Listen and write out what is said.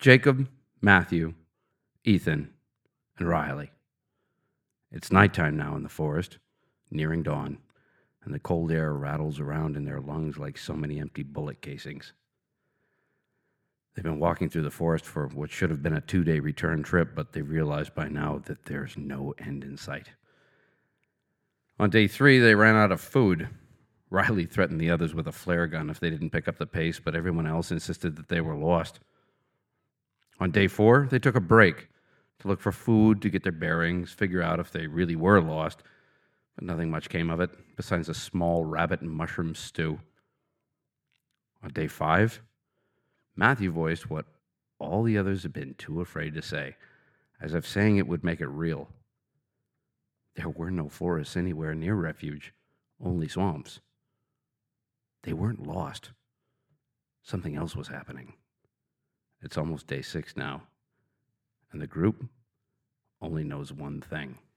Jacob, Matthew, Ethan, and Riley. It's nighttime now in the forest, nearing dawn, and the cold air rattles around in their lungs like so many empty bullet casings. They've been walking through the forest for what should have been a 2-day return trip, but they realize by now that there's no end in sight. On day 3, they ran out of food. Riley threatened the others with a flare gun if they didn't pick up the pace, but everyone else insisted that they were lost. On day 4, they took a break to look for food, to get their bearings, figure out if they really were lost, but nothing much came of it, besides a small rabbit and mushroom stew. On day 5, Matthew voiced what all the others had been too afraid to say, as if saying it would make it real. There were no forests anywhere near refuge, only swamps. They weren't lost. Something else was happening. It's almost day 6 now, and the group only knows one thing.